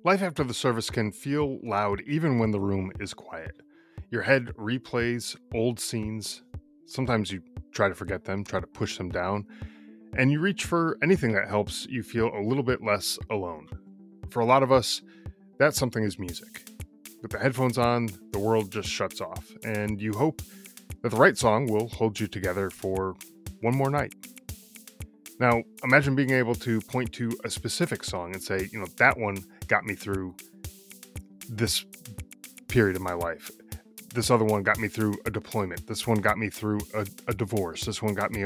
Life after the service can feel loud even when the room is quiet. Your head replays old scenes. Sometimes you try to forget them, try to push them down, and you reach for anything that helps you feel a little bit less alone. For a lot of us, that something is music. With the headphones on, the world just shuts off, and you hope that the right song will hold you together for one more night. Now, imagine being able to point to a specific song and say, that one got me through this period of my life. This other one got me through a deployment. This one got me through a divorce. This one got me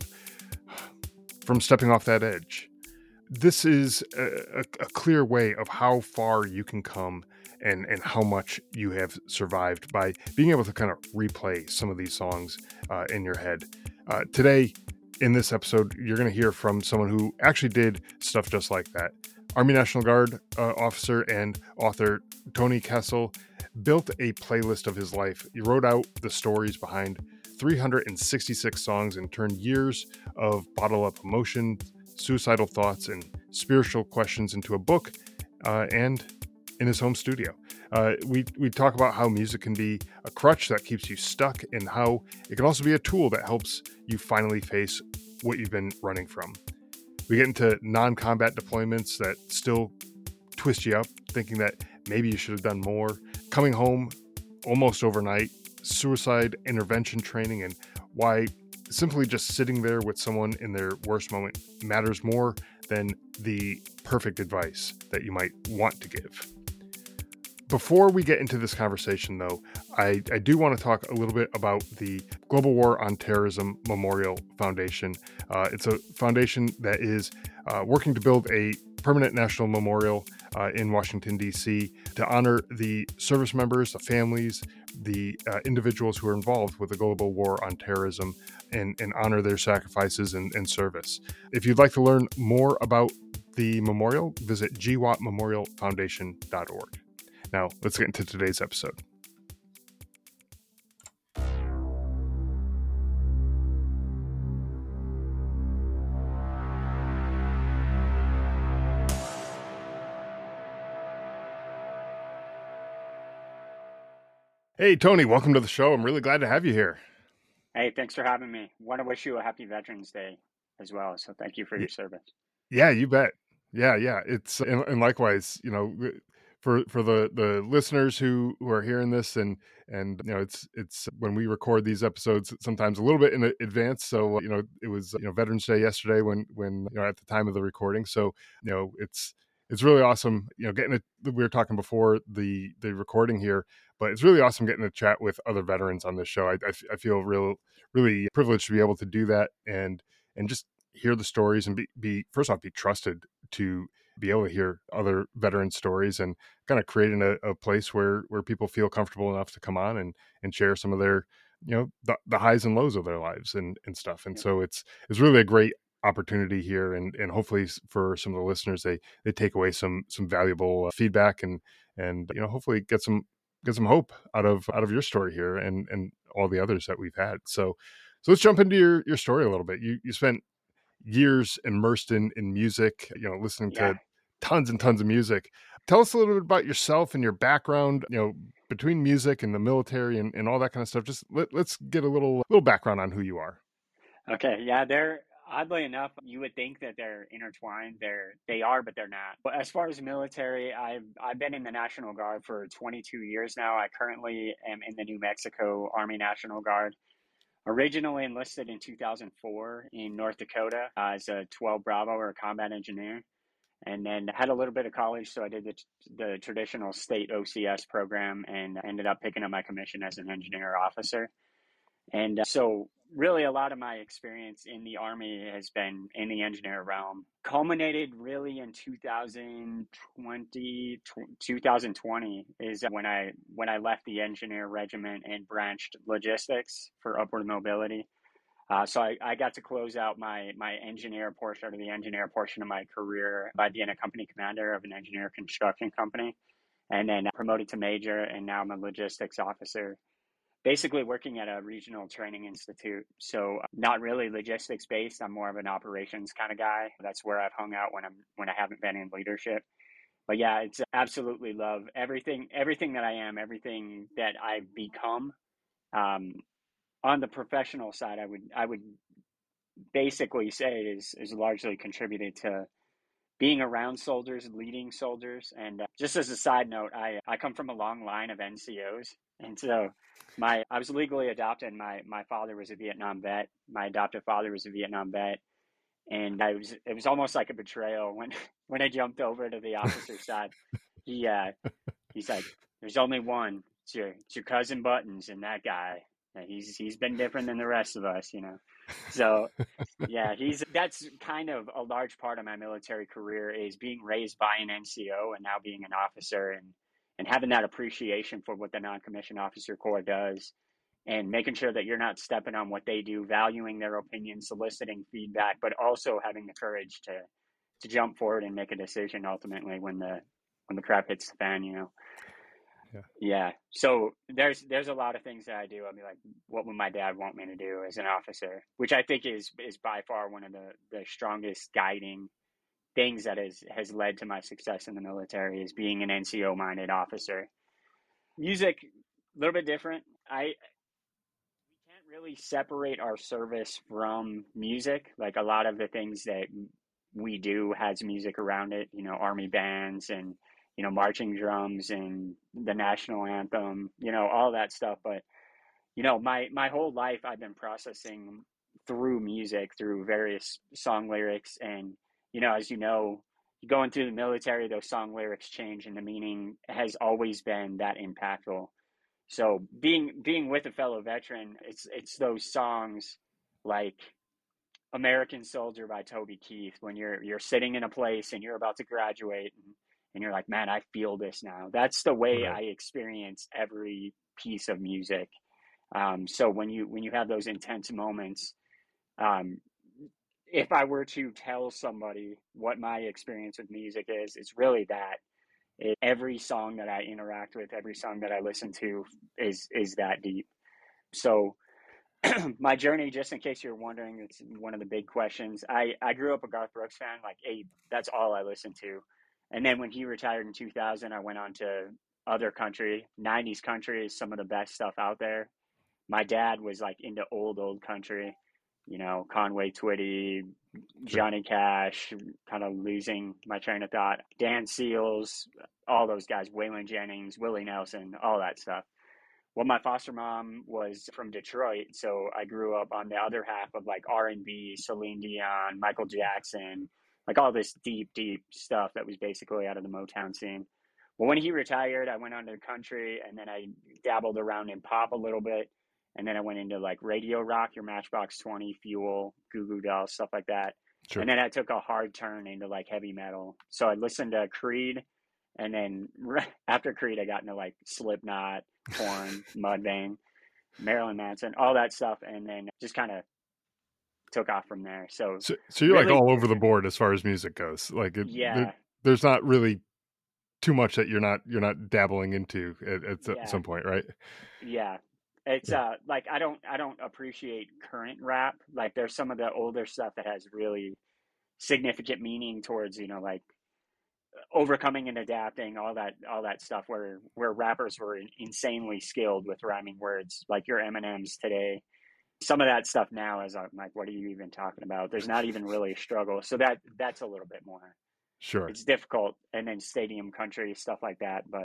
from stepping off that edge. This is a clear way of how far you can come and how much you have survived by being able to kind of replay some of these songs in your head. Today, in this episode, you're going to hear from someone who actually did stuff just like that. Army National Guard officer and author Tony Kessel built a playlist of his life. He wrote out the stories behind 366 songs and turned years of bottled up emotion, suicidal thoughts, and spiritual questions into a book and in his home studio. We talk about how music can be a crutch that keeps you stuck and how it can also be a tool that helps you finally face what you've been running from. We get into non-combat deployments that still twist you up, thinking that maybe you should have done more, coming home almost overnight, suicide intervention training, and why simply just sitting there with someone in their worst moment matters more than the perfect advice that you might want to give. Before we get into this conversation, though, I do want to talk a little bit about the Global War on Terrorism Memorial Foundation. It's a foundation that is working to build a permanent national memorial in Washington, D.C. to honor the service members, the families, the individuals who are involved with the Global War on Terrorism and honor their sacrifices and service. If you'd like to learn more about the memorial, visit gwatmemorialfoundation.org. Now, let's get into today's episode. Hey, Tony, welcome to the show. I'm really glad to have you here. Hey, thanks for having me. Want to wish you a happy Veterans Day as well. So thank you for your service. Yeah, you bet. Yeah. It's and likewise, for the listeners who are hearing this and it's when we record these episodes sometimes a little bit in advance. So it was Veterans Day yesterday when at the time of the recording. So it's really awesome. Getting it. We were talking before the recording here, but it's really awesome getting to chat with other veterans on this show. I feel really privileged to be able to do that and just hear the stories and be first off be trusted to be able to hear other veteran stories and kind of creating a place where people feel comfortable enough to come on and share some of their the highs and lows of their lives and stuff. And so it's really a great opportunity here and hopefully for some of the listeners they take away some valuable feedback and hopefully get some hope out of your story here and all the others that we've had. So let's jump into your story a little bit. You spent years immersed in music, listening to tons and tons of music. Tell us a little bit about yourself and your background, between music and the military and all that kind of stuff. Just let's get a little background on who you are. Okay. Yeah, they're oddly enough, you would think that they're intertwined. They are, but they're not. But as far as military, I've been in the National Guard for 22 years now. I currently am in the New Mexico Army National Guard. Originally enlisted in 2004 in North Dakota as a 12 Bravo or a combat engineer. And then had a little bit of college, so I did the traditional state OCS program and ended up picking up my commission as an engineer officer. And so really a lot of my experience in the Army has been in the engineer realm. Culminated really in 2020 is when I left the engineer regiment and branched logistics for upward mobility. So I got to close out my engineer portion or the engineer portion of my career by being a company commander of an engineer construction company, and then promoted to major, and now I'm a logistics officer, basically working at a regional training institute. So not really logistics based. I'm more of an operations kind of guy. That's where I've hung out when I haven't been in leadership. but yeah, it's absolutely love everything that I am, everything that I've become. Um, on the professional side, I would basically say is largely contributed to being around soldiers, leading soldiers. And just as a side note, I come from a long line of NCOs. And so I was legally adopted. My father was a Vietnam vet. My adoptive father was a Vietnam vet. And it was almost like a betrayal when, when I jumped over to the officer side. He, he's like, there's only one. It's your cousin Buttons and that guy. And he's been different than the rest of us, you know. So yeah, he's that's kind of a large part of my military career is being raised by an NCO and now being an officer and having that appreciation for what the non-commissioned officer corps does and making sure that you're not stepping on what they do, valuing their opinion, soliciting feedback, but also having the courage to jump forward and make a decision ultimately when the crap hits the fan, you know. Yeah. Yeah. So there's a lot of things that I do. I mean, like, what would my dad want me to do as an officer? Which I think is by far one of the strongest guiding things that has led to my success in the military is being an NCO minded officer. Music, a little bit different. I We can't really separate our service from music. Like a lot of the things that we do has music around it. You know, army bands and marching drums and the national anthem. You know, all that stuff. But my whole life I've been processing through music, through various song lyrics, and as going through the military, those song lyrics change, and the meaning has always been that impactful. So being with a fellow veteran, it's those songs like American Soldier by Toby Keith when you're sitting in a place and you're about to graduate and you're like, man, I feel this now. That's the way Right. I experience every piece of music. So when you have those intense moments, um, if I were to tell somebody what my experience with music is, it's really that. Every song that I interact with, every song that I listen to is that deep. So my journey, just in case you're wondering, it's one of the big questions. I grew up a Garth Brooks fan, like that's all I listened to. And then when he retired in 2000, I went on to other country. 90s country is some of the best stuff out there. My dad was like into old country, Conway Twitty, Sure. Johnny Cash, kind of losing my train of thought. Dan Seals, all those guys, Waylon Jennings, Willie Nelson, all that stuff. Well, my foster mom was from Detroit, so I grew up on the other half of like R&B, Celine Dion, Michael Jackson, like all this deep stuff that was basically out of the Motown scene. Well, when he retired, I went on to the country, and then I dabbled around in pop a little bit, and then I went into like radio rock, your Matchbox 20, Fuel, Goo Goo Dolls, stuff like that. And Sure. then I took a hard turn into like heavy metal. So I listened to Creed, and then after Creed, I got into like Slipknot, Korn, Mudvayne, Marilyn Manson, all that stuff, and then just kind of took off from there. So So you're like really all over the different. board as far as music goes. Like Yeah, there's not really too much that you're not dabbling into at yeah, some point, right? yeah. It's Yeah. like I don't appreciate current rap. Like there's some of the older stuff that has really significant meaning towards like overcoming and adapting, all that stuff where rappers were insanely skilled with rhyming words, like your Eminems today. Some of that stuff now is like, what are you even talking about? There's not even really a struggle. So that's a little bit more. Sure. It's difficult, and then stadium country stuff like that. But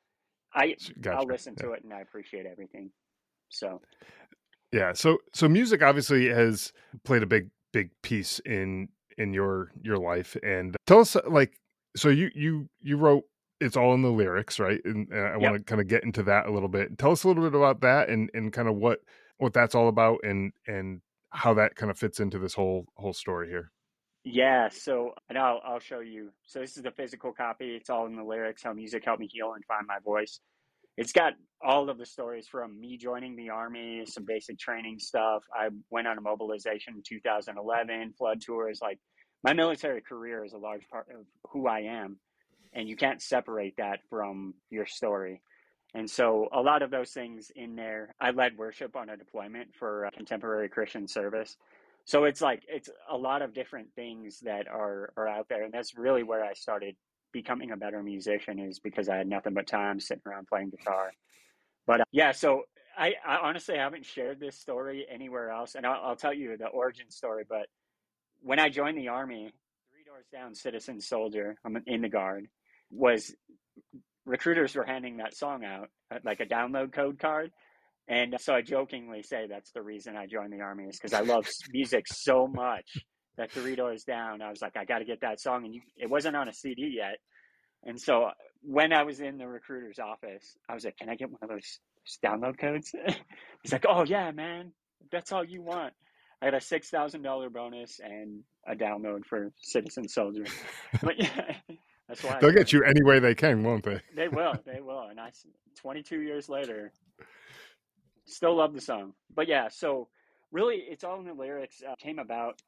I'll Gotcha. listen Yeah. to it, and I appreciate everything. So Yeah. So music obviously has played a big piece in your life. And tell us, like, so you wrote It's All in the Lyrics, right? And I want yep, to kind of get into that a little bit. Tell us a little bit about that and kind of what that's all about and how that kind of fits into this whole story here. yeah. So and I'll show you. So this is the physical copy. It's all in the lyrics. How music helped me heal and find my voice. It's got all of the stories from me joining the army, some basic training stuff. I went on a mobilization in 2011, flood tours. Like my military career is a large part of who I am, and you can't separate that from your story. And so a lot of those things in there. I led worship on a deployment for a contemporary Christian service. So it's like it's a lot of different things that are out there, and that's really where I started becoming a better musician is because I had nothing but time sitting around playing guitar. But yeah, so I honestly haven't shared this story anywhere else, and I'll tell you the origin story. But when I joined the army, Three Doors Down, Citizen Soldier, I'm in the Guard, was recruiters were handing that song out like a download code card. And so I jokingly say that's the reason I joined the army is because I love music so much that Three Doors Down, I was like, I got to get that song. And it wasn't on a CD yet. And so when I was in the recruiter's office, I was like, can I get one of those download codes? He's like, oh, yeah, man. That's all you want. I got a $6,000 bonus and a download for Citizen Soldier. But yeah, that's why I They'll joined. get you any way they can, won't they? They will. They will. And 22 years later, still love the song. But yeah, so really it's all in the lyrics. Came about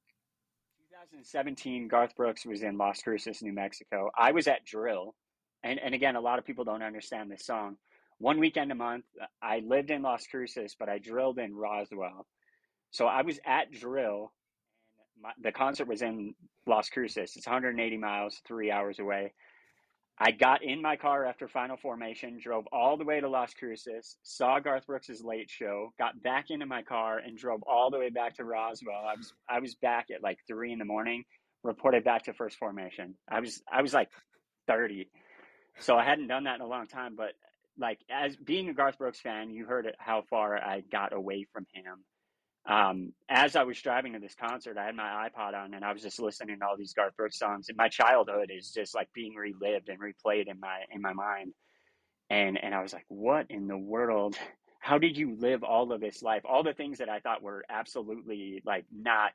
2017. Garth Brooks was in Las Cruces, New Mexico. I was at drill. And again, a lot of people don't understand this song. One weekend a month, I lived in Las Cruces, but I drilled in Roswell. So I was at drill, and the concert was in Las Cruces. It's 180 miles, 3 hours away. I got in my car after Final Formation, drove all the way to Las Cruces, saw Garth Brooks' late show, got back into my car, and drove all the way back to Roswell. I was back at like 3 a.m, reported back to First Formation. I was like 30, so I hadn't done that in a long time. But like as being a Garth Brooks fan, you heard how far I got away from him. As I was driving to this concert, I had my iPod on and I was just listening to all these Garth Brooks songs. And my childhood is just like being relived and replayed in my mind. And I was like, what in the world? How did you live all of this life? All the things that I thought were absolutely like not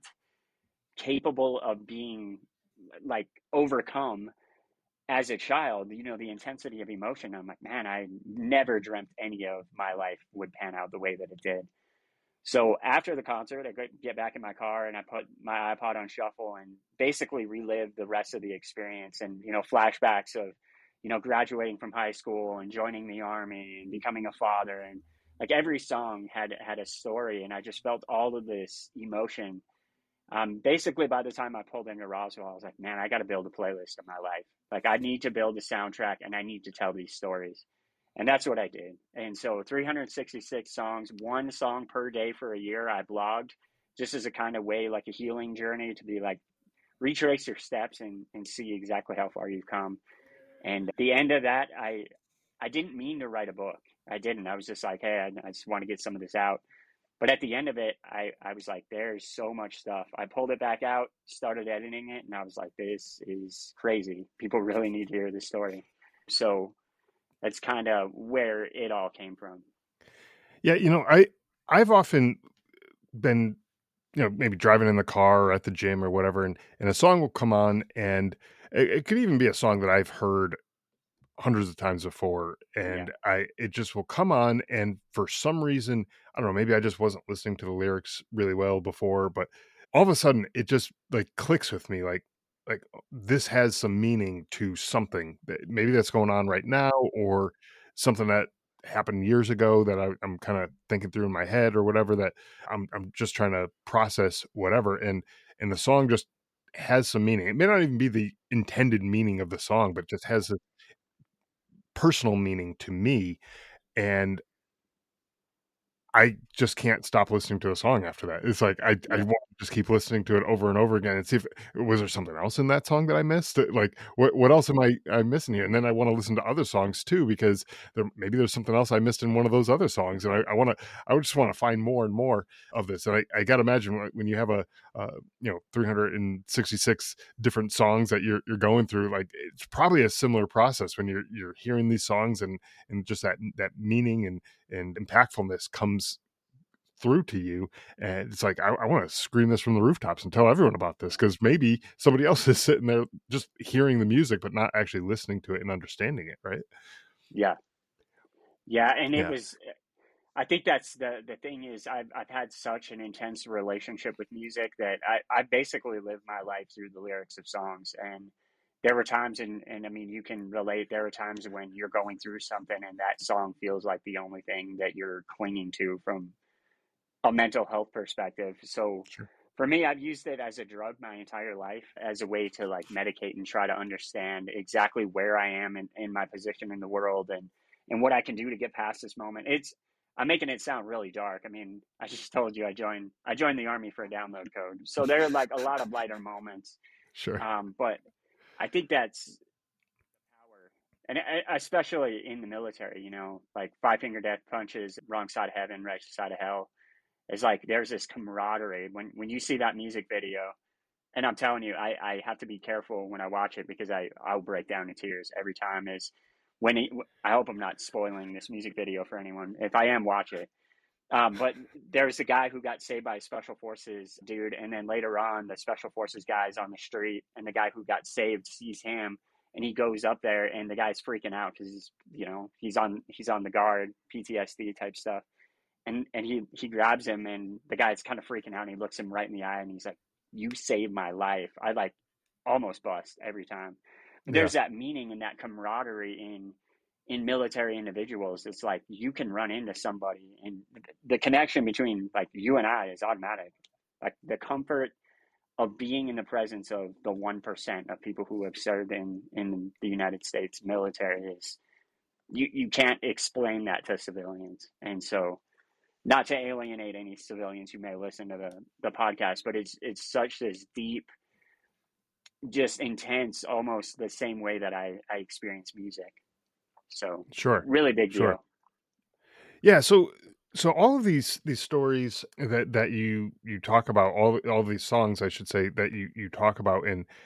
capable of being like overcome as a child, the intensity of emotion. I'm like, man, I never dreamt any of my life would pan out the way that it did. So after the concert, I get back in my car and I put my iPod on shuffle and basically relive the rest of the experience and, flashbacks of, graduating from high school and joining the army and becoming a father. And like every song had a story, and I just felt all of this emotion. Basically by the time I pulled into Roswell, I was like, man, I got to build a playlist of my life. Like I need to build a soundtrack and I need to tell these stories. And that's what I did. And so 366 songs, one song per day for a year, I blogged just as a kind of way, like a healing journey to be like, retrace your steps and see exactly how far you've come. And at the end of that, I didn't mean to write a book. I didn't. I was just like, hey, I just want to get some of this out. But at the end of it, I was like, there's so much stuff. I pulled it back out, started editing it, and I was like, this is crazy. People really need to hear this story. So that's kind of where it all came from. Yeah, I've often been, maybe driving in the car or at the gym or whatever, and a song will come on, and it could even be a song that I've heard hundreds of times before, and it just will come on, and for some reason, I don't know, maybe I just wasn't listening to the lyrics really well before, but all of a sudden it just like clicks with me, like this has some meaning to something that maybe that's going on right now, or something that happened years ago that I'm kind of thinking through in my head or whatever, that I'm just trying to process whatever, and the song just has some meaning. It may not even be the intended meaning of the song, but just has a personal meaning to me, and I just can't stop listening to a song after that. It's like I want to just keep listening to it over and over again and see if was there something else in that song that I missed? Like what else am I missing here? And then I want to listen to other songs too, because maybe there's something else I missed in one of those other songs, and I would just want to find more and more of this. And I got to imagine when you have a 366 different songs that you're going through, like it's probably a similar process when you're hearing these songs, and just that meaning and impactfulness comes through to you, and it's like I want to scream this from the rooftops and tell everyone about this, because maybe somebody else is sitting there just hearing the music but not actually listening to it and understanding it, right? Yeah, and it was, I think that's the thing is I've had such an intense relationship with music that I basically live my life through the lyrics of songs. And there were times, and I mean, you can relate, there are times when you're going through something and that song feels like the only thing that you're clinging to from a mental health perspective. So Sure. For me, I've used it as a drug my entire life, as a way to like medicate and try to understand exactly where I am in my position in the world, and what I can do to get past this moment. I'm making it sound really dark. I mean, I just told you I joined the army for a download code. So there are like a lot of lighter moments. Sure. But I think that's power. And especially in the military, like Five Finger Death Punches, Wrong Side of Heaven, Right Side of Hell. It's like there's this camaraderie when you see that music video. And I'm telling you, I have to be careful when I watch it because I'll break down in tears every time. Is when I hope I'm not spoiling this music video for anyone. If I am, watch it. But there's a guy who got saved by a special forces dude, and then later on, the special forces guy's on the street, and the guy who got saved sees him, and he goes up there, and the guy's freaking out because he's on the guard, PTSD type stuff, and he grabs him, and the guy's kind of freaking out, and he looks him right in the eye, and he's like, "You saved my life." I like almost bust every time. But Yeah. there's that meaning and that camaraderie in military individuals. It's like you can run into somebody, and the connection between like you and I is automatic. Like the comfort of being in the presence of the 1% of people who have served in the United States military is you can't explain that to civilians. And so, not to alienate any civilians who may listen to the podcast, but it's such this deep, just intense, almost the same way that I experience music. So Sure. really big Sure. deal. Yeah. So all of these stories that you talk about, all these songs, I should say, that you talk about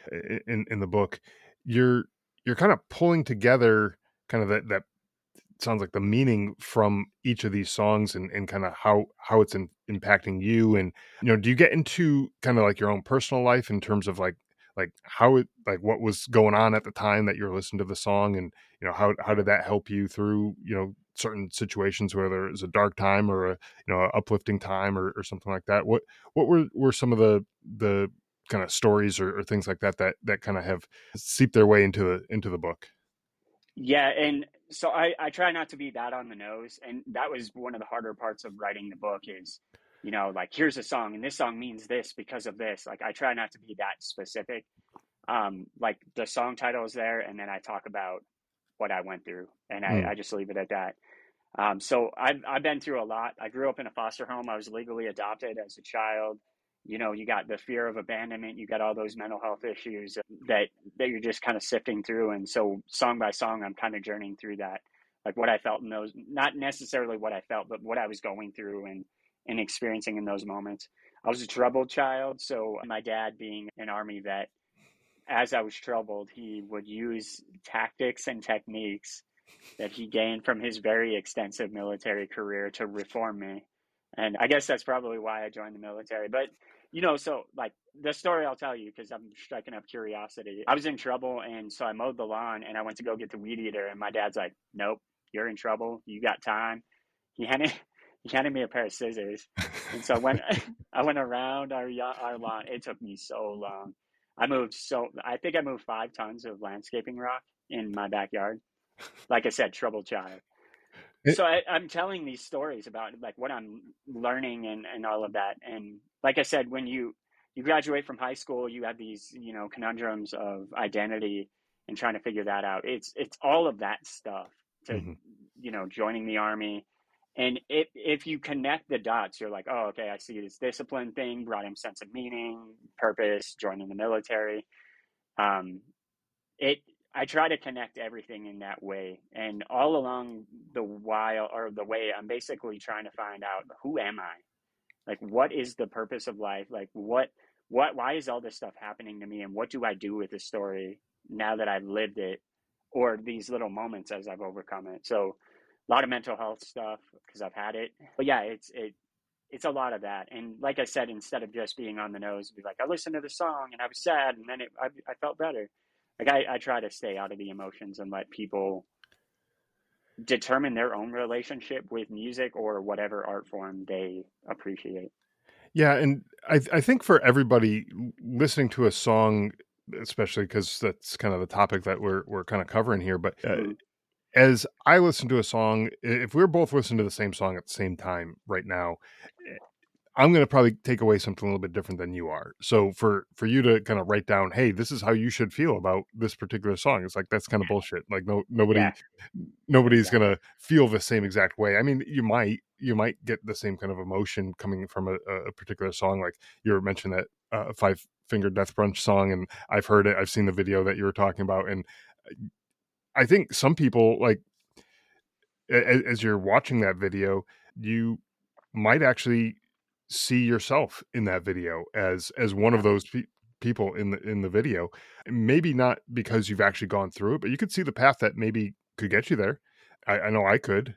in the book, you're kind of pulling together kind of that sounds like the meaning from each of these songs, and kind of how it's impacting you. And do you get into kind of like your own personal life in terms of like how it, like what was going on at the time that you're listening to the song, and how did that help you through certain situations, whether it was a dark time or a uplifting time, or something like that? What were some of the kind of stories or things like that kind of have seeped their way into the book? Yeah, and so I try not to be that on the nose, and that was one of the harder parts of writing the book is, like here's a song and this song means this because of this. Like I try not to be that specific. Like the song title is there, and then I talk about what I went through, and I just leave it at that. So I've been through a lot. I grew up in a foster home. I was legally adopted as a child. You got the fear of abandonment. You got all those mental health issues that you're just kind of sifting through. And so song by song, I'm kind of journeying through that, like what I felt in those, not necessarily what I felt, but what I was going through and experiencing in those moments. I was a troubled child. So my dad being an army vet, as I was troubled, he would use tactics and techniques that he gained from his very extensive military career to reform me. And I guess that's probably why I joined the military. But, so like the story I'll tell you, because I'm striking up curiosity. I was in trouble. And so I mowed the lawn and I went to go get the weed eater. And my dad's like, nope, you're in trouble. You got time. He handed, he handed me a pair of scissors. And so when I went around our lawn, it took me so long. I think I moved 5 tons of landscaping rock in my backyard. Like I said, troubled child. It, So I'm telling these stories about like what I'm learning and all of that. And like I said, when you graduate from high school, you have these, conundrums of identity and trying to figure that out. It's all of that stuff to, mhm. Joining the army. And if you connect the dots, you're like, oh, okay, I see this discipline thing, brought him sense of meaning, purpose, joining the military. Um, it I try to connect everything in that way, and all along the way, I'm basically trying to find out, who am I? Like, what is the purpose of life? Like, why is all this stuff happening to me, and what do I do with this story now that I've lived it, or these little moments as I've overcome it? So a lot of mental health stuff because I've had it, but yeah, it's a lot of that. And like I said, instead of just being on the nose, be like, I listened to the song and I was sad, and then I felt better. Like I try to stay out of the emotions and let people determine their own relationship with music or whatever art form they appreciate. Yeah, and I think for everybody listening to a song, especially because that's kind of the topic that we're kind of covering here, but Mm-hmm. as I listen to a song, if we're both listening to the same song at the same time right now, I'm going to probably take away something a little bit different than you are. So for you to kind of write down, hey, this is how you should feel about this particular song, it's like that's kind of bullshit. Like Yeah, nobody's going exactly. to feel the same exact way. I mean, you might get the same kind of emotion coming from a particular song. Like you were mentioning that Five Finger Death Punch song, and I've heard it. I've seen the video that you were talking about, and I think some people like as you're watching that video, you might actually see yourself in that video as one of Yeah, those people in the video. Maybe not because you've actually gone through it, but you could see the path that maybe could get you there. I know I could.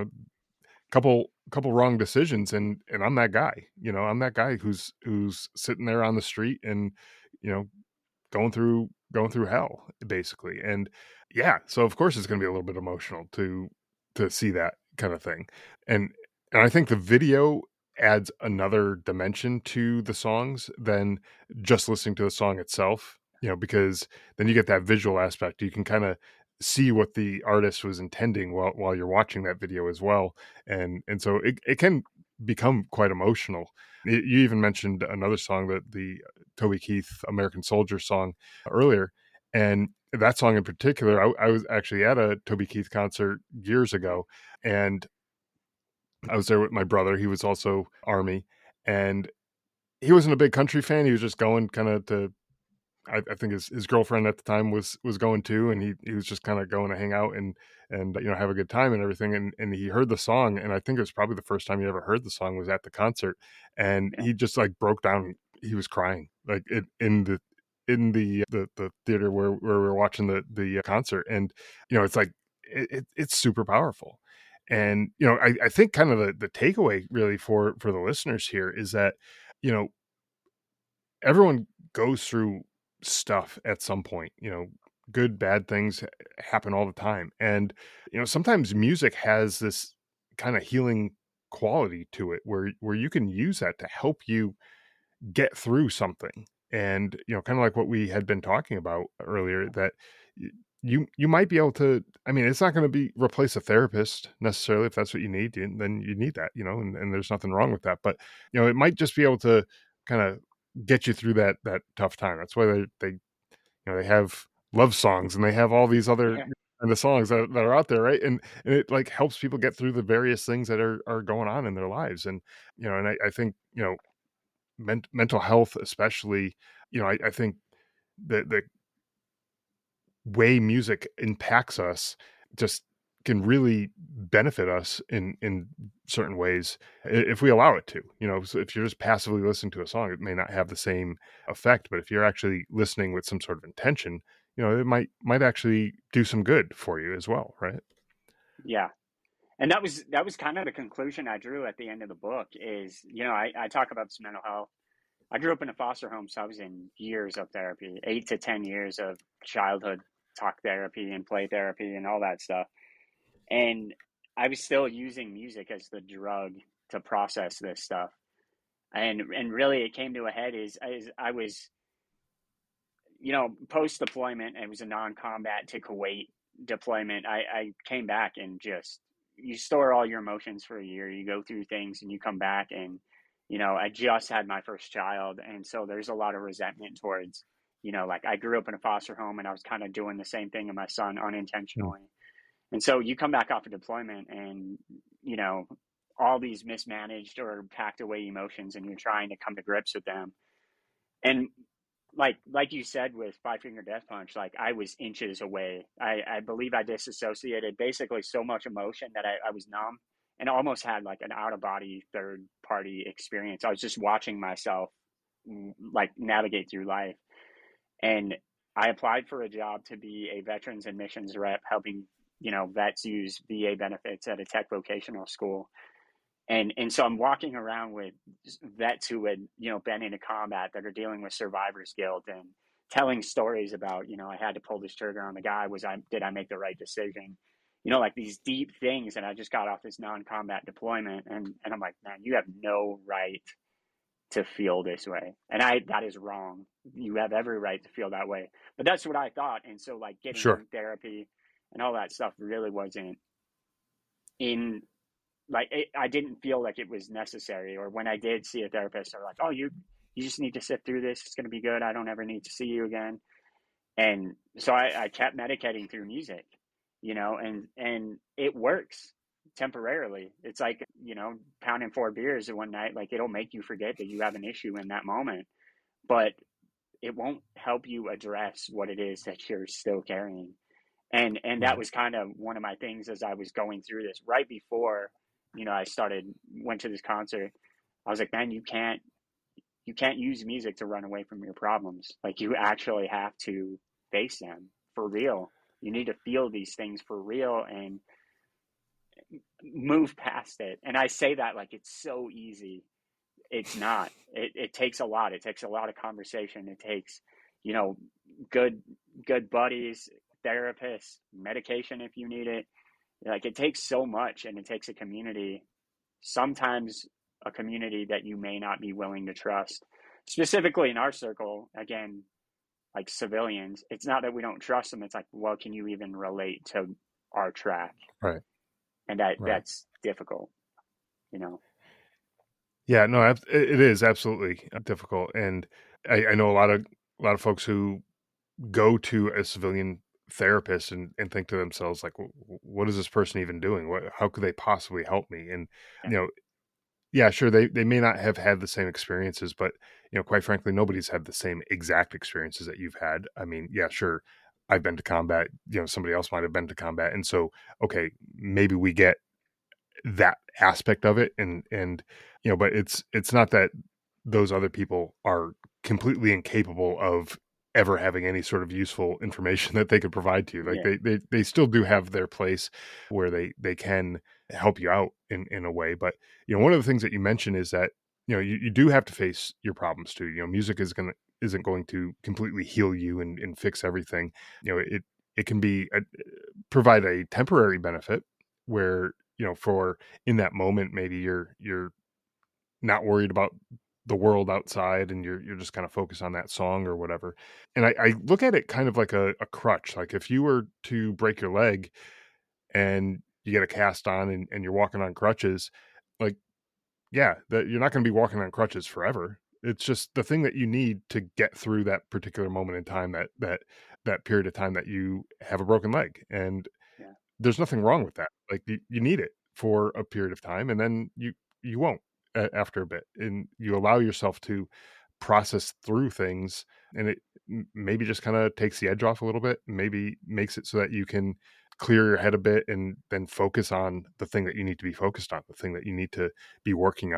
Couple wrong decisions, and I'm that guy. I'm that guy who's sitting there on the street and you know going through hell basically. And yeah, so of course it's going to be a little bit emotional to see that kind of thing. And and I think the video adds another dimension to the songs than just listening to the song itself, because then you get that visual aspect. You can kind of see what the artist was intending while you're watching that video as well. And so it can become quite emotional. You even mentioned another song, that the Toby Keith American Soldier song earlier. And that song in particular, I was actually at a Toby Keith concert years ago, and I was there with my brother. He was also Army, and he wasn't a big country fan. He was just going kind of to. I think his girlfriend at the time was going too, and he was just kind of going to hang out and have a good time and everything. And he heard the song, and I think it was probably the first time he ever heard the song was at the concert, and yeah, he just like broke down. He was crying like in the theater where we were watching the concert. And it's like it's super powerful. And I think kind of the takeaway really for the listeners here is that you know everyone goes through stuff at some point. Good bad things happen all the time. And sometimes music has this kind of healing quality to it where you can use that to help you get through something. And kind of like what we had been talking about earlier, that you might be able to. I mean, it's not going to be replace a therapist necessarily. If that's what you need, then you need that, and there's nothing wrong with that. But it might just be able to kind of get you through that tough time. That's why they have love songs, and they have all these other yeah, kind of songs that are out there, right? And it like helps people get through the various things that are going on in their lives. And and I think mental health especially. I think the way music impacts us just can really benefit us in certain ways, if we allow it to. So if you're just passively listening to a song, it may not have the same effect. But if you're actually listening with some sort of intention, it might actually do some good for you as well, right? yeah. And that was kind of the conclusion I drew at the end of the book. Is I talk about this mental health. I grew up in a foster home, so I was in years of therapy, 8 to 10 years of childhood talk therapy and play therapy and all that stuff. And I was still using music as the drug to process this stuff. And really, it came to a head is I was post deployment. It was a non-combat to Kuwait deployment. I came back and just you store all your emotions for a year. You go through things and you come back and I just had my first child, and so there's a lot of resentment towards like I grew up in a foster home and I was kind of doing the same thing to my son Mm. unintentionally. And so you come back off a deployment and you know all these mismanaged or packed away emotions, and you're trying to come to grips with them. And like you said with Five Finger Death Punch, like I was inches away. I believe I disassociated basically so much emotion that I was numb and almost had like an out of body third party experience. I was just watching myself like navigate through life. And I applied for a job to be a veterans admissions rep, helping vets use VA benefits at a tech vocational school. And so I'm walking around with vets who had been into combat that are dealing with survivor's guilt and telling stories about I had to pull this trigger on the guy. Did I make the right decision? Like these deep things. And I just got off this non-combat deployment, and I'm like, man, you have no right to feel this way, and that is wrong. You have every right to feel that way. But that's what I thought. And so like getting Sure. in therapy and all that stuff really wasn't in I didn't feel like it was necessary. Or when I did see a therapist, they're like, "Oh, you just need to sit through this. It's going to be good. I don't ever need to see you again." And so I kept medicating through music, and it works temporarily. It's like, pounding 4 beers in one night, like it'll make you forget that you have an issue in that moment, but it won't help you address what it is that you're still carrying. And that Right. was kind of one of my things as I was going through this right before, I went to this concert. I was like, man, you can't use music to run away from your problems. Like, you actually have to face them for real. You need to feel these things for real and move past it. And I say that like it's so easy. It's not. It takes a lot. It takes a lot of conversation. It takes, you know, good good buddies, therapists, medication if you need it. Like, it takes so much, and it takes a community. Sometimes a community that you may not be willing to trust. Specifically in our circle, again, like civilians, it's not that we don't trust them. It's like, well, can you even relate to our track? Right. And Right. that's difficult, you know. Yeah, no, it is absolutely difficult, and I know a lot of folks who go to a civilian therapist and think to themselves like, What is this person even doing? What How could they possibly help me?" And Yeah. you know, yeah, sure, they may not have had the same experiences, but quite frankly, nobody's had the same exact experiences that you've had. I mean, yeah, sure, I've been to combat. Somebody else might have been to combat, and so okay, maybe we get that aspect of it, and but it's not that those other people are completely incapable of ever having any sort of useful information that they could provide to you. Like, Yeah. they still do have their place where they can help you out in a way. But one of the things that you mentioned is that you do have to face your problems too. Music isn't going to completely heal you and fix everything. It can provide a temporary benefit where for in that moment maybe you're not worried about the world outside, and you're just kind of focused on that song or whatever. And I look at it kind of like a crutch. Like, if you were to break your leg and you get a cast on, and you're walking on crutches, like, yeah, that you're not going to be walking on crutches forever. It's just the thing that you need to get through that particular moment in time, that period of time that you have a broken leg. And Yeah. there's nothing wrong with that. Like, you need it for a period of time, and then you won't after a bit, and you allow yourself to process through things, and it maybe just kind of takes the edge off a little bit, maybe makes it so that you can clear your head a bit and then focus on the thing that you need to be focused on, the thing that you need to be working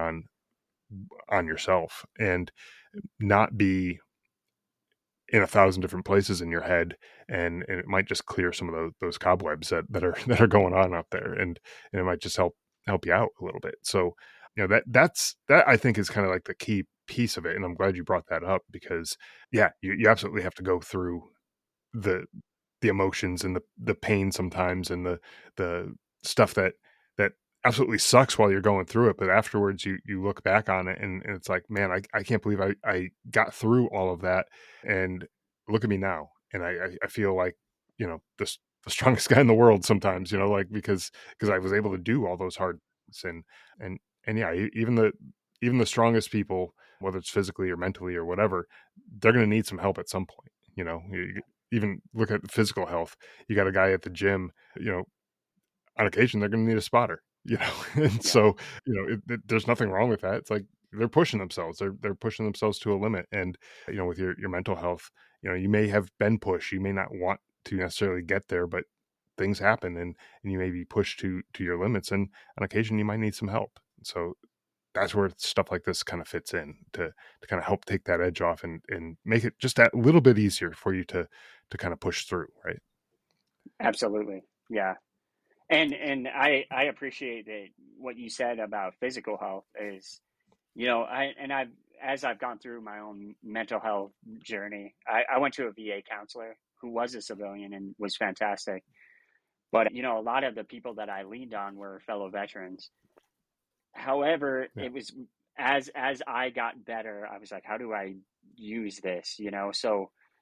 on yourself, and not be in a thousand different places in your head, and it might just clear some of those cobwebs that are that are going on out there, and it might just help you out a little bit. So that I think is kind of like the key piece of it, and I'm glad you brought that up, because yeah, you absolutely have to go through the the emotions and the pain sometimes, and the stuff that absolutely sucks while you're going through it, but afterwards you look back on it, and it's like, man, I can't believe I got through all of that, and look at me now. And I feel like the strongest guy in the world sometimes, like, because I was able to do all those hard things. And yeah, even the strongest people, whether it's physically or mentally or whatever, they're going to need some help at some point. Even look at physical health. You got a guy at the gym, you know, on occasion they're going to need a spotter, and Yeah. so there's nothing wrong with that. It's like they're pushing themselves. They're pushing themselves to a limit, and with your mental health, you may have been pushed. You may not want to necessarily get there, but things happen, and you may be pushed to your limits, and on occasion you might need some help. So that's where stuff like this kind of fits in to kind of help take that edge off, and make it just that little bit easier for you to kind of push through, right? Absolutely. Yeah. And I appreciate that what you said about physical health is, I've as I've gone through my own mental health journey, I went to a VA counselor who was a civilian and was fantastic. But a lot of the people that I leaned on were fellow veterans. However, Yeah. it was as I got better, I was like, how do I use this? So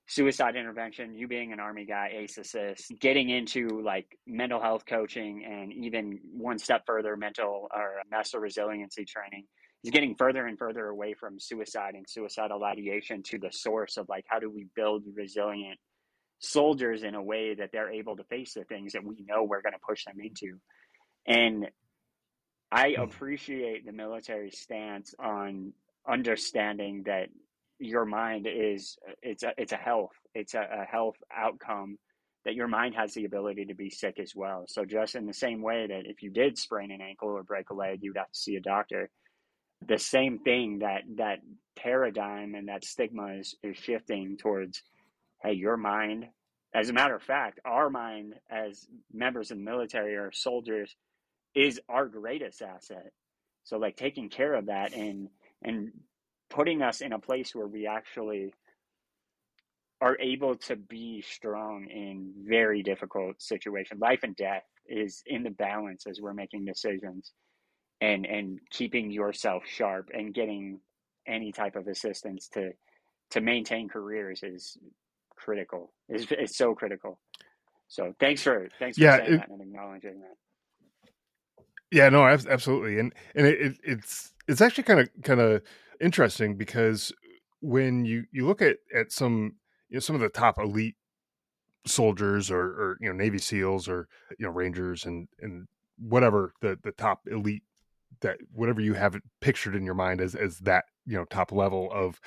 suicide intervention, you being an Army guy, ACE assist, getting into like mental health coaching, and even one step further, mental or master resiliency training, is getting further and further away from suicide and suicidal ideation to the source of like, how do we build resilient soldiers in a way that they're able to face the things that we know we're going to push them into. And I appreciate the military stance on understanding that your mind is it's a health outcome, that your mind has the ability to be sick as well. So just in the same way that if you did sprain an ankle or break a leg, you'd have to see a doctor. The same thing, that paradigm and that stigma is shifting towards, hey, your mind. As a matter of fact, our mind as members of the military or soldiers is our greatest asset. So like taking care of that and putting us in a place where we actually are able to be strong in very difficult situations. Life and death is in the balance as we're making decisions, and keeping yourself sharp and getting any type of assistance to maintain careers is critical. It's so critical. So thanks for Yeah, saying that and acknowledging that. yeah, no, absolutely, and it's actually kind of interesting, because when you look at some, some of the top elite soldiers, or Navy SEALs, or Rangers, and whatever the top elite, that whatever you have it pictured in your mind as that top level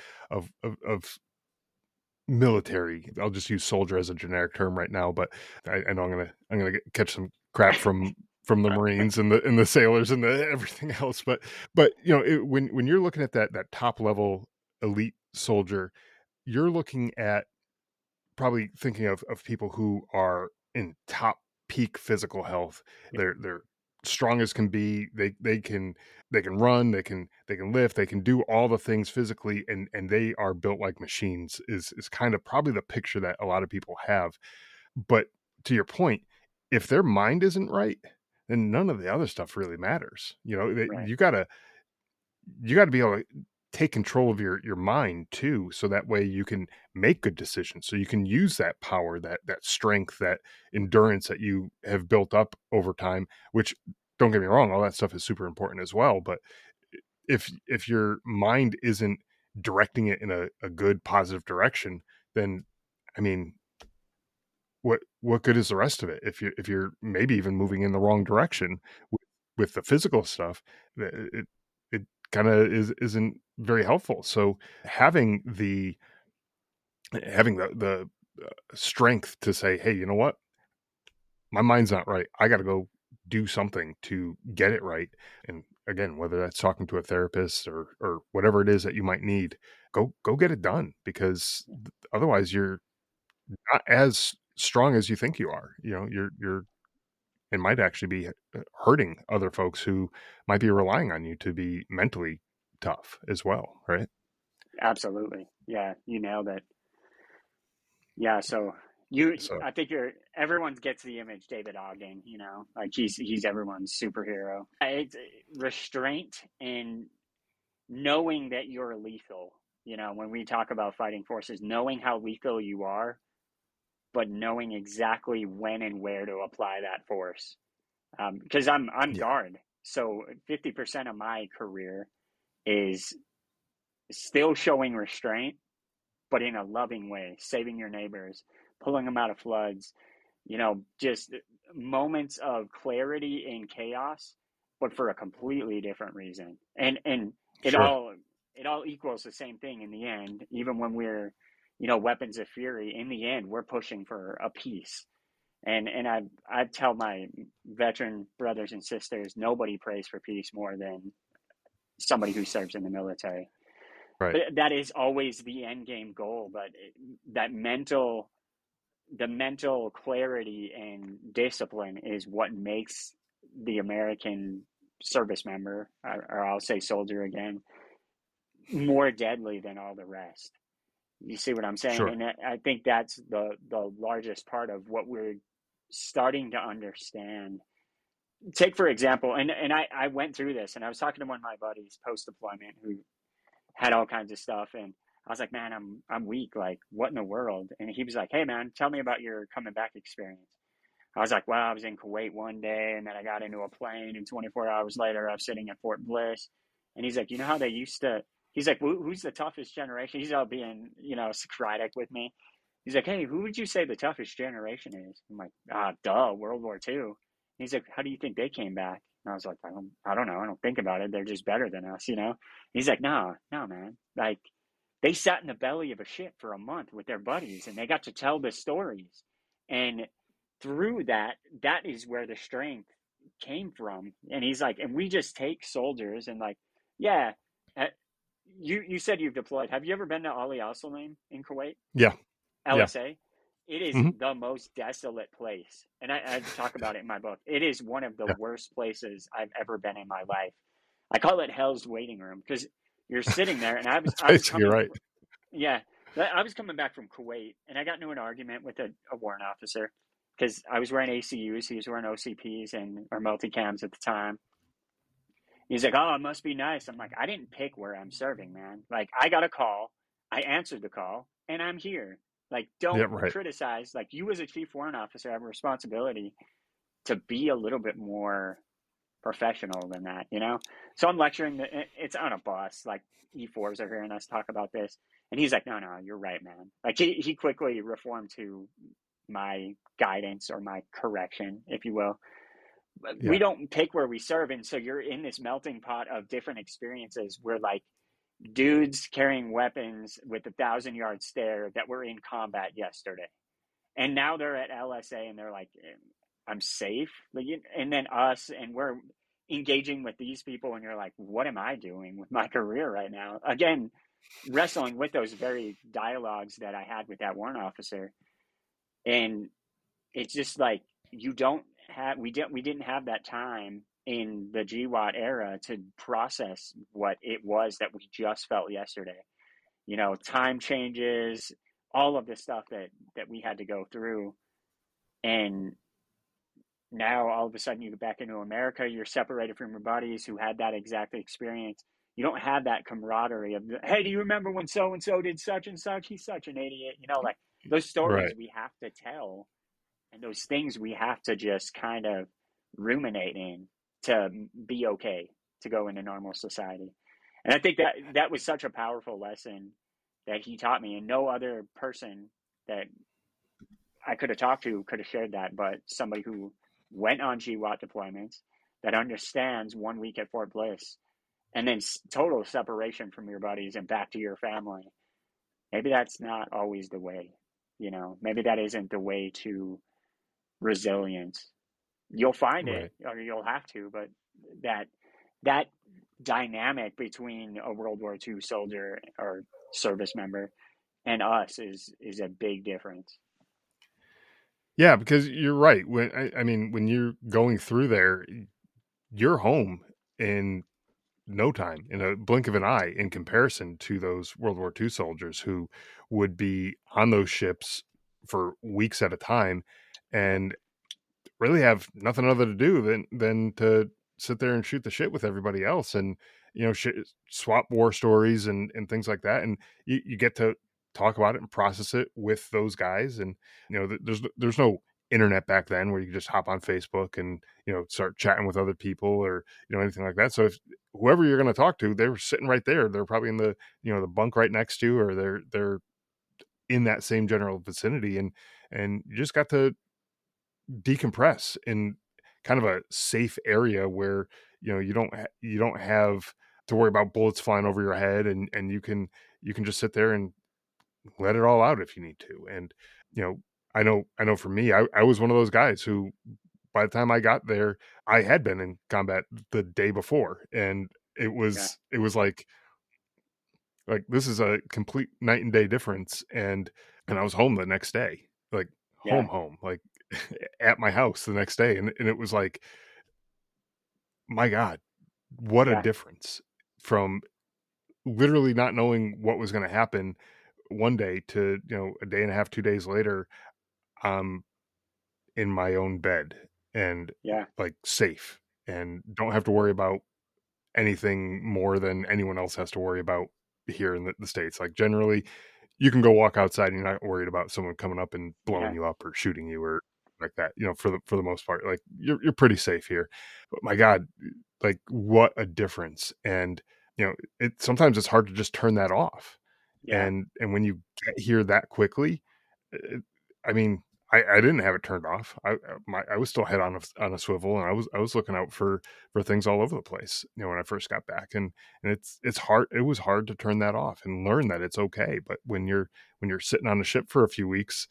of military. I'll just use soldier as a generic term right now, but I know I'm gonna catch some crap from the Marines and the sailors and the everything else, but when you're looking at that top level elite soldier, you're looking at, probably thinking of people who are in top peak physical health. They're strong as can be. They can run, they can lift, they can do all the things physically, and they are built like machines, is kind of probably the picture that a lot of people have. But to your point, if their mind isn't right, then none of the other stuff really matters. Right. You got to be able to take control of your mind too, so that way you can make good decisions, so you can use that power, that strength, that endurance that you have built up over time, which, don't get me wrong, all that stuff is super important as well. But if your mind isn't directing it in a good positive direction, then, I mean, what good is the rest of it? If you're maybe even moving in the wrong direction with the physical stuff, it kind of isn't very helpful. So having the strength to say, hey, you know what, my mind's not right, I got to go do something to get it right. And again, whether that's talking to a therapist or whatever it is that you might need, go get it done, because otherwise you're not as strong as you think you are. You're it might actually be hurting other folks who might be relying on you to be mentally tough as well, right? Absolutely. Yeah, you nailed it. Yeah, so So I think everyone gets the image David Ogden, like he's everyone's superhero. It's restraint and knowing that you're lethal. When we talk about fighting forces, knowing how lethal you are, but knowing exactly when and where to apply that force. Because I'm yeah, guard, so 50% of my career is still showing restraint, but in a loving way, saving your neighbors, pulling them out of floods, just moments of clarity in chaos, but for a completely different reason. And it sure. all equals the same thing in the end. Even when we're, weapons of fury, in the end, we're pushing for a peace. And I tell my veteran brothers and sisters, nobody prays for peace more than somebody who serves in the military. Right. But that is always the end game goal. But that the mental clarity and discipline is what makes the American service member, or I'll say soldier again, more deadly than all the rest. You see what I'm saying? Sure. And I think that's the largest part of what we're starting to understand. Take for example, and I went through this, and I was talking to one of my buddies post deployment who had all kinds of stuff, and I was like, man, I'm weak. Like, what in the world? And he was like, hey, man, tell me about your coming back experience. I was like, well, I was in Kuwait one day, and then I got into a plane, and 24 hours later, I was sitting at Fort Bliss. And he's like, you know how they used to? He's like, who's the toughest generation? He's all being, Socratic with me. He's like, hey, who would you say the toughest generation is? I'm like, duh, World War II. He's like, how do you think they came back? And I was like, I don't know. I don't think about it. They're just better than us. He's like, no, no, man. Like, they sat in the belly of a ship for a month with their buddies, and they got to tell the stories. And through that, that is where the strength came from. And he's like, and we just take soldiers and like, yeah. uh, you said you've deployed. Have you ever been to Ali Al Salim in Kuwait? Yeah. Yeah. LSA. It is Hmm. the most desolate place. And I talk about it in my book. It is one of the Yeah. worst places I've ever been in my life. I call it hell's waiting room because you're sitting there and That's I was basically coming, right. yeah, I was coming back from Kuwait and I got into an argument with a warrant officer because I was wearing ACUs, he was wearing OCPs and or multicams at the time. He's like, oh, it must be nice. I'm like, I didn't pick where I'm serving, man. Like, I got a call, I answered the call, and I'm here. Like, Yeah. don't Right. criticize. Like, you as a chief warrant officer have a responsibility to be a little bit more professional than that. So I'm lecturing. It's on a bus. Like, E4s are hearing us talk about this, and he's like, no, no, you're right, man. Like, he quickly reformed to my guidance or my correction, if you will. We Yeah. don't pick where we serve, and so you're in this melting pot of different experiences where like dudes carrying weapons with 1,000 yard stare that were in combat yesterday, and now they're at LSA and they're like, I'm safe. And then us, and we're engaging with these people, and you're like, what am I doing with my career right now? Again, wrestling with those very dialogues that I had with that warrant officer, and it's just like you don't have we didn't have that time in the GWAT era to process what it was that we just felt yesterday. Time changes, all of the stuff that we had to go through, and now all of a sudden you get back into America, you're separated from your buddies who had that exact experience. You don't have that camaraderie of, hey, do you remember when so and so did such and such? He's such an idiot. Like those stories Right. we have to tell, and those things we have to just kind of ruminate in to be okay to go into normal society. And I think that was such a powerful lesson that he taught me, and no other person that I could have talked to could have shared that, but somebody who went on GWAT deployments, that understands 1 week at Fort Bliss, and then total separation from your buddies and back to your family. Maybe that's not always the way. Maybe that isn't the way to resilience. You'll find it Right. or you'll have to, but that that dynamic between a World War II soldier or service member and us is a big difference. Yeah, because you're right. I mean, when you're going through there, you're home in no time, in a blink of an eye, in comparison to those World War II soldiers who would be on those ships for weeks at a time and really have nothing other to do than to sit there and shoot the shit with everybody else, and swap war stories and things like that, and you get to talk about it and process it with those guys. And there's no internet back then where you just hop on Facebook and start chatting with other people, or anything like that. So if whoever you're going to talk to, they're sitting right there, they're probably in the bunk right next to you, or they're in that same general vicinity, and you just got to decompress in kind of a safe area where you don't have to worry about bullets flying over your head, and you can just sit there and let it all out if you need to. And you know I know for me, I was one of those guys who, by the time I got there, I had been in combat the day before, and it Yeah, was it was like this is a complete night and day difference. And I was home the next day, like yeah, home, like at my house the next day. And it was like, my God, what a yeah, difference from literally not knowing what was going to happen one day to, a day and a half, 2 days later, I'm in my own bed and yeah. like safe and don't have to worry about anything more than anyone else has to worry about here in the States. Like generally you can go walk outside and you're not worried about someone coming up and blowing Yeah. you up or shooting you or like that, for the most part. Like you're pretty safe here. But my God, like what a difference. And sometimes it's hard to just turn that off. Yeah. And when you get here that quickly, it, I mean, I didn't have it turned off. I was still head on a swivel, and I was looking out for things all over the place. When I first got back, and it's hard. It was hard to turn that off and learn that it's okay. But when you're sitting on a ship for a few weeks,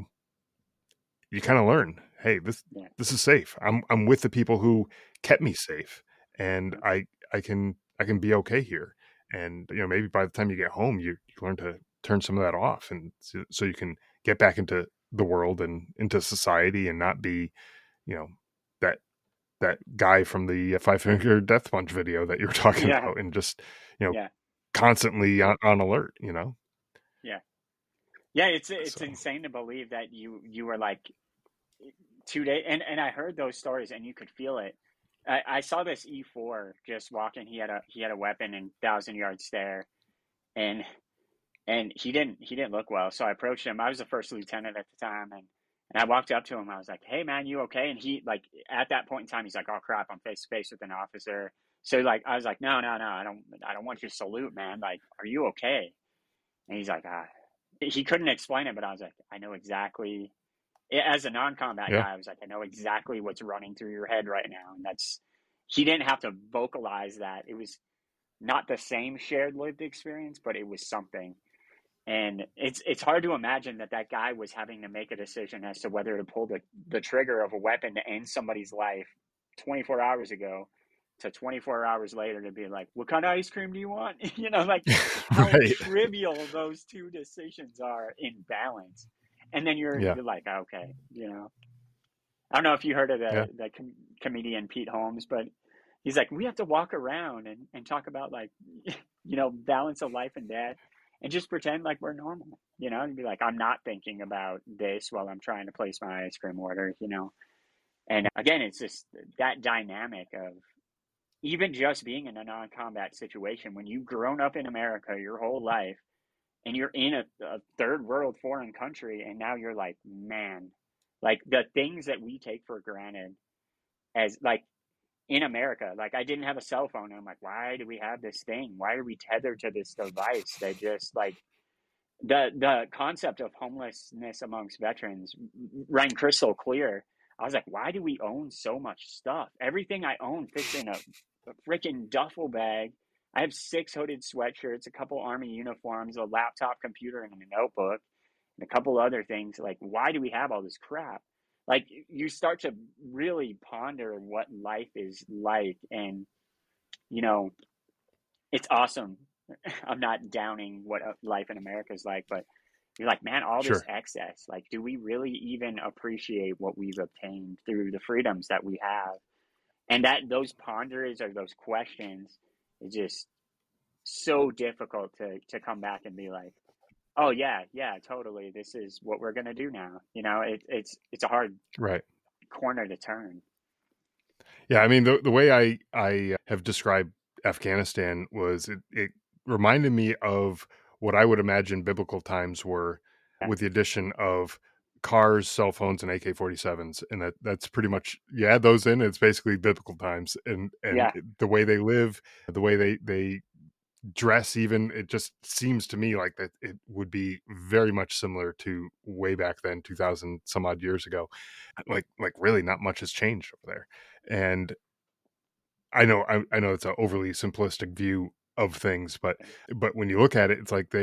you kind of learn, hey, Yeah. this is safe. I'm with the people who kept me safe, and I can be okay here. And maybe by the time you get home, you learn to turn some of that off, and so you can get back into the world and into society, and not be, you know, that that guy from the Five Finger Death Punch video that you were talking Yeah. about, and just you know Yeah. constantly on alert. Yeah. Yeah. It's So insane to believe that you were like 2 days, and I heard those stories, and you could feel it. I saw this E4 just walking. He had a weapon and 1,000 yard stare, and he didn't look well. So I approached him. I was the first lieutenant at the time, and I walked up to him. I was like, "Hey, man, you okay?" And he like at that point in time, he's like, "Oh crap, I'm face to face with an officer." So like I was like, "No, no, no, I don't want your salute, man. Like, are you okay?" And he's like, "Ah." He couldn't explain it, but I was like, "I know exactly." As a non-combat yeah, guy, I was like, "I know exactly what's running through your head right now," and that's he didn't have to vocalize that. It was not the same shared lived experience, but it was something. And it's hard to imagine that guy was having to make a decision as to whether to pull the trigger of a weapon to end somebody's life 24 hours ago to 24 hours later to be like, what kind of ice cream do you want? Like how right, trivial those two decisions are in balance. And then you're yeah, you're like, okay, I don't know if you heard of yeah, the comedian Pete Holmes, but he's like, we have to walk around and talk about like, balance of life and death and just pretend like we're normal, and be like, I'm not thinking about this while I'm trying to place my ice cream order. And again, it's just that dynamic of even just being in a non-combat situation when you've grown up in America your whole life and you're in a third world foreign country and now you're like, man, like the things that we take for granted as like in America. Like I didn't have a cell phone. And I'm like, why do we have this thing? Why are we tethered to this device that just like the concept of homelessness amongst veterans rang crystal clear. I was like, why do we own so much stuff? Everything I own fits in a freaking duffel bag. I have 6 hooded sweatshirts, a couple army uniforms, a laptop computer, and a notebook, and a couple other things. Like, why do we have all this crap? Like, you start to really ponder what life is like, and you know, it's awesome. I'm not downing what life in America is like, but you're like, man, all this sure. excess, like, do we really even appreciate what we've obtained through the freedoms that we have? And that those ponderings or those questions is just so difficult to come back and be like, oh yeah, yeah, totally. This is what we're gonna do now. It's a hard Right. corner to turn. Yeah, I mean the way I have described Afghanistan was it reminded me of what I would imagine biblical times were, Yeah, with the addition of cars, cell phones, and AK-47s, and that's pretty much, you add those in, it's basically biblical times, and yeah, the way they live, the way they dress, even, it just seems to me like that it would be very much similar to way back then, 2000 some odd years ago. Like really not much has changed over there. And I know it's an overly simplistic view of things, but when you look at it, it's like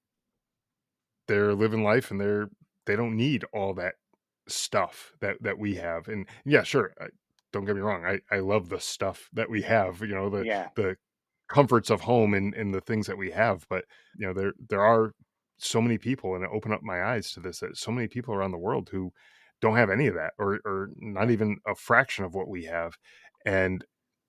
they're living life, and they don't need all that stuff that we have. And yeah, sure, don't get me wrong, I love the stuff that we have, yeah, the comforts of home, and the things that we have. But there are so many people, and it opened up my eyes to this, that so many people around the world who don't have any of that, or not yeah, even a fraction of what we have. And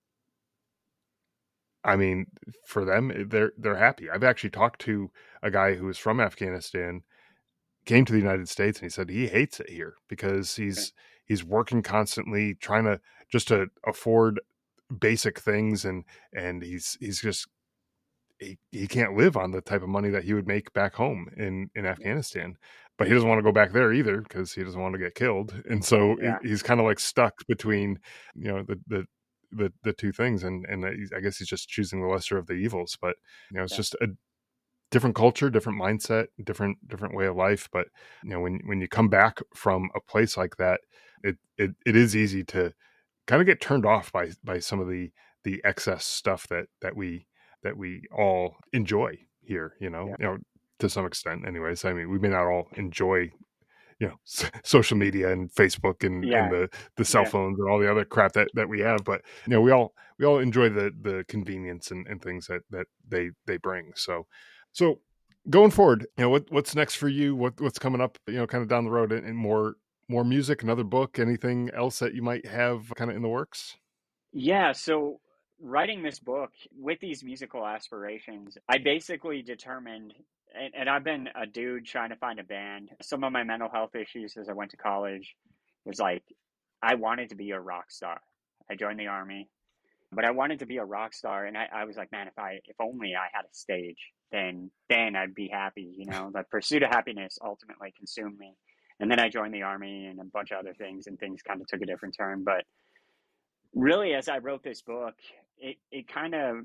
I mean, for them, they're happy. I've actually talked to a guy who is from Afghanistan, came to the United States, and he said he hates it here because yeah, he's working constantly, trying to just to afford basic things, and he's just he can't live on the type of money that he would make back home in Yeah. Afghanistan, but he doesn't want to go back there either because he doesn't want to get killed, and so Yeah. he's kind of like stuck between the two things, and I guess he's just choosing the lesser of the evils. But it's Yeah. just a different culture, different mindset, different way of life. But when you come back from a place like that, it is easy to kind of get turned off by some of the excess stuff that we all enjoy here, Yeah. to some extent. Anyways, I mean, we may not all enjoy social media and Facebook and Yeah. the cell Yeah. phones and all the other crap that we have, but we all enjoy the convenience and things that they bring. So going forward, what's next for you? What's coming up, kind of down the road, and more music, another book, anything else that you might have kind of in the works? Yeah, so writing this book with these musical aspirations, I basically determined, and I've been a dude trying to find a band. Some of my mental health issues as I went to college was like, I wanted to be a rock star. I joined the army, but I wanted to be a rock star, and I was like, man, if only I had a stage, then I'd be happy. The pursuit of happiness ultimately consumed me, and then I joined the army and a bunch of other things, and things kind of took a different turn, but really, as I wrote this book, it kind of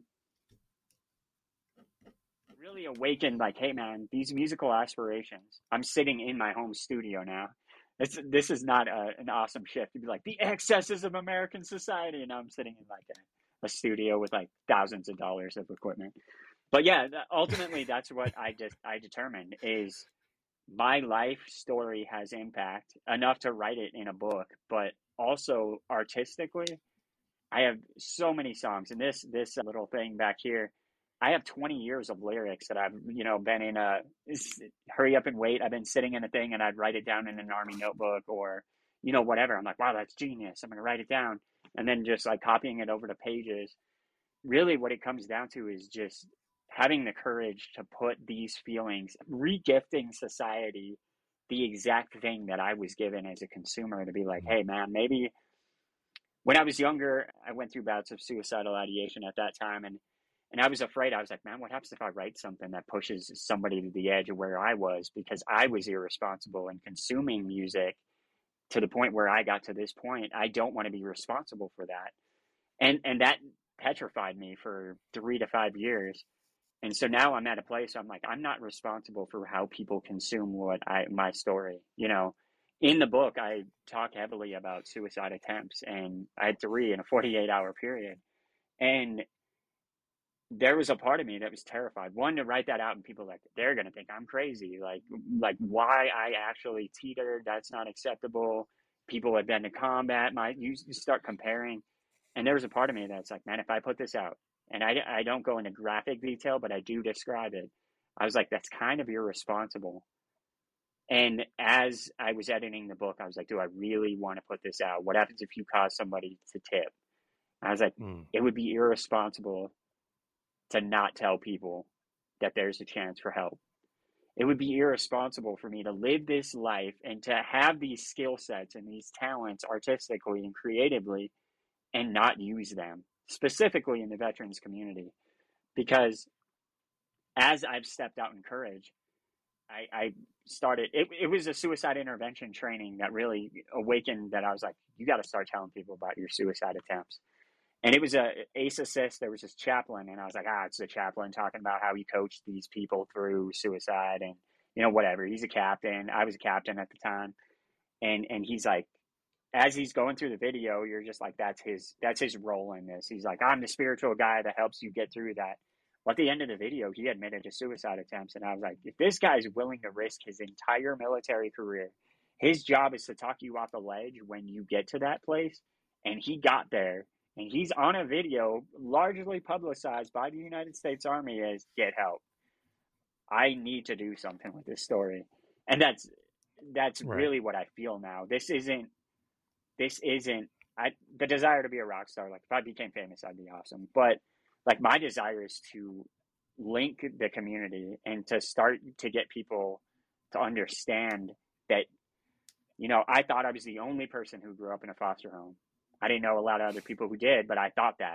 really awakened like, hey man, these musical aspirations. I'm sitting in my home studio now. This is not an awesome shift to be like the excesses of American society, and now I'm sitting in like a studio with like thousands of dollars of equipment. But yeah, ultimately, that's what I determined is my life story has impact enough to write it in a book, but also artistically I have so many songs, and this little thing back here, I have 20 years of lyrics that I've been in a hurry up and wait. I've been sitting in a thing, and I'd write it down in an army notebook or whatever. I'm like, wow, that's genius. I'm gonna write it down, and then just like copying it over to pages. Really, what it comes down to is just having the courage to put these feelings, regifting society the exact thing that I was given as a consumer to be like, hey man, maybe when I was younger, I went through bouts of suicidal ideation at that time, and I was afraid. I was like, man, what happens if I write something that pushes somebody to the edge of where I was because I was irresponsible in consuming music to the point where I got to this point. I don't want to be responsible for that, and that petrified me for 3 to 5 years. And so now I'm at a place I'm like, I'm not responsible for how people consume my story. In the book, I talk heavily about suicide attempts, and I had three in a 48-hour period. And there was a part of me that was terrified. One, to write that out, and people like they're gonna think I'm crazy. Like why I actually teetered. That's not acceptable. People have been to combat. You start comparing, and there was a part of me that's like, man, if I put this out, and I don't go into graphic detail, but I do describe it. I was like, that's kind of irresponsible. And as I was editing the book, I was like, do I really want to put this out? What happens if you cause somebody to tip? I was like, Mm. it would be irresponsible to not tell people that there's a chance for help. It would be irresponsible for me to live this life and to have these skill sets and these talents artistically and creatively and not use them, specifically in the veterans community. Because as I've stepped out in courage, I started, it was a suicide intervention training that really awakened that I was like, you got to start telling people about your suicide attempts. And it was a ACE assist. There was this chaplain, and I was like, it's the chaplain talking about how he coached these people through suicide and whatever. He's a captain. I was a captain at the time, and he's like, as he's going through the video, you're just like, that's his role in this. He's like, I'm the spiritual guy that helps you get through that. Well, at the end of the video, he admitted to suicide attempts, and I was like, if this guy's willing to risk his entire military career, his job is to talk you off the ledge when you get to that place, and he got there, and he's on a video largely publicized by the United States Army as get help. I need to do something with this story, and that's Right. really what I feel now. This isn't the desire to be a rock star. Like if I became famous, I'd be awesome. But like my desire is to link the community and to start to get people to understand that, I thought I was the only person who grew up in a foster home. I didn't know a lot of other people who did, but I thought that.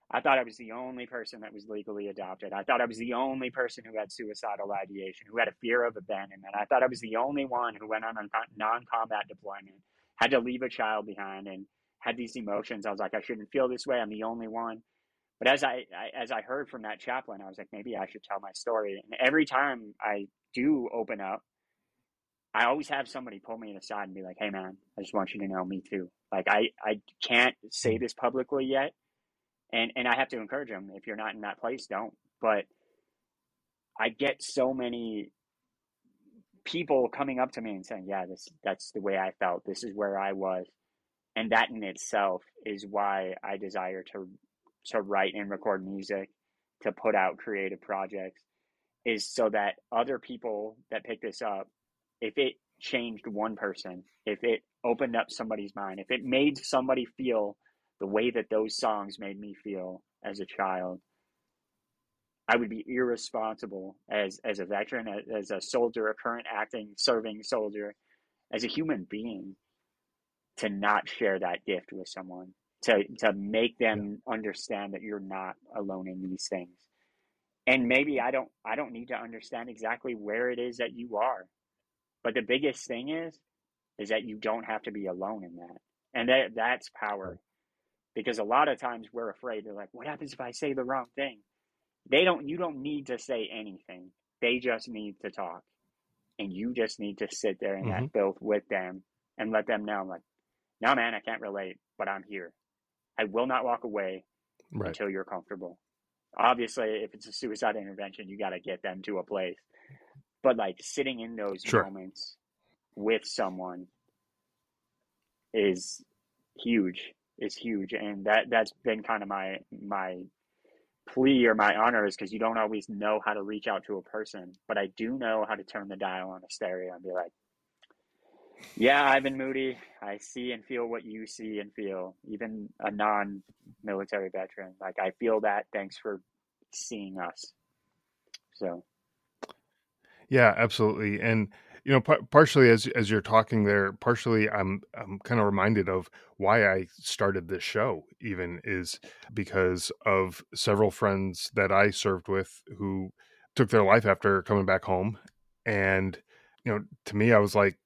I thought I was the only person that was legally adopted. I thought I was the only person who had suicidal ideation, who had a fear of abandonment. I thought I was the only one who went on a non-combat deployment, had to leave a child behind, and had these emotions. I was like, I shouldn't feel this way. I'm the only one. But as I heard from that chaplain, I was like, maybe I should tell my story. And every time I do open up, I always have somebody pull me aside and be like, hey man, I just want you to know, me too. Like I can't say this publicly yet, and I have to encourage them. If you're not in that place, don't. But I get so many people coming up to me and saying, yeah, that's the way I felt. This is where I was. And that in itself is why I desire to write and record music, to put out creative projects, is so that other people that pick this up, if it changed one person, if it opened up somebody's mind, if it made somebody feel the way that those songs made me feel as a child, I would be irresponsible as a veteran, as a soldier, a current acting, serving soldier, as a human being, to not share that gift with someone, to make Yeah. them understand that you're not alone in these things. And maybe I don't need to understand exactly where it is that you are, but the biggest thing is that you don't have to be alone in that. And that's Right. power, because a lot of times we're afraid. They're like, what happens if I say the wrong thing? You don't need to say anything. They just need to talk. And you just need to sit there in that Hmm. filth with them and let them know, like, no man, I can't relate, but I'm here. I will not walk away Right. until you're comfortable. Obviously, if it's a suicide intervention, you got to get them to a place. But like sitting in those Sure. moments with someone is huge. Is huge, and that's been kind of my plea or my honor, is because you don't always know how to reach out to a person, but I do know how to turn the dial on a stereo and be like, yeah, Ivan Moody, I see and feel what you see and feel. Even a non-military veteran, like I feel that. Thanks for seeing us. So Yeah, absolutely. And partially as you're talking there, partially I'm kind of reminded of why I started this show. Even is because of several friends that I served with who took their life after coming back home, and to me, I was like,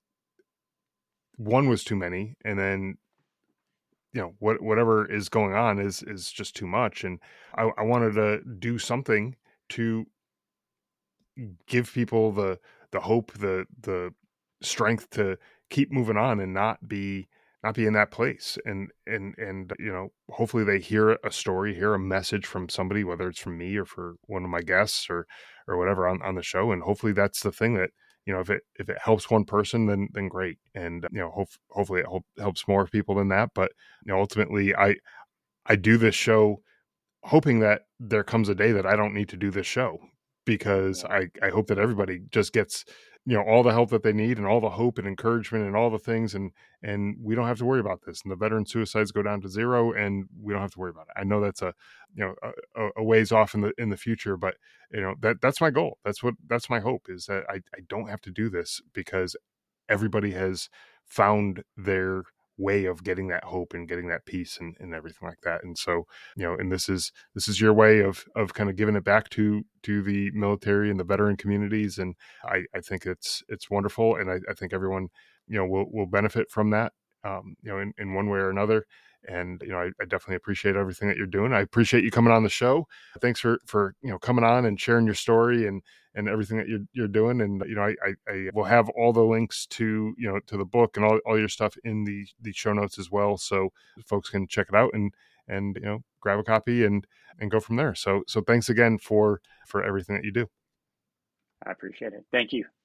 one was too many, and then whatever is going on is just too much, and I wanted to do something to give people the hope, the strength to keep moving on and not be in that place. And hopefully they hear a story, hear a message from somebody, whether it's from me or for one of my guests or whatever on the show. And hopefully that's the thing that, if it helps one person, then great. And hopefully it helps more people than that. But ultimately I do this show hoping that there comes a day that I don't need to do this show, because yeah, I hope that everybody just gets all the help that they need and all the hope and encouragement and all the things, and we don't have to worry about this, and the veteran suicides go down to zero, and we don't have to worry about it. I know that's a ways off in the future, but that's my goal. That's my hope, is that I don't have to do this, because everybody has found their way of getting that hope and getting that peace and everything like that. And so, and this is your way of kind of giving it back to the military and the veteran communities. And I think it's wonderful. And I think everyone, will benefit from that, in one way or another. And I definitely appreciate everything that you're doing. I appreciate you coming on the show. Thanks for coming on and sharing your story and everything that you're doing. And I will have all the links to the book and all your stuff in the show notes as well, so folks can check it out and grab a copy and go from there. So thanks again for everything that you do. I appreciate it. Thank you.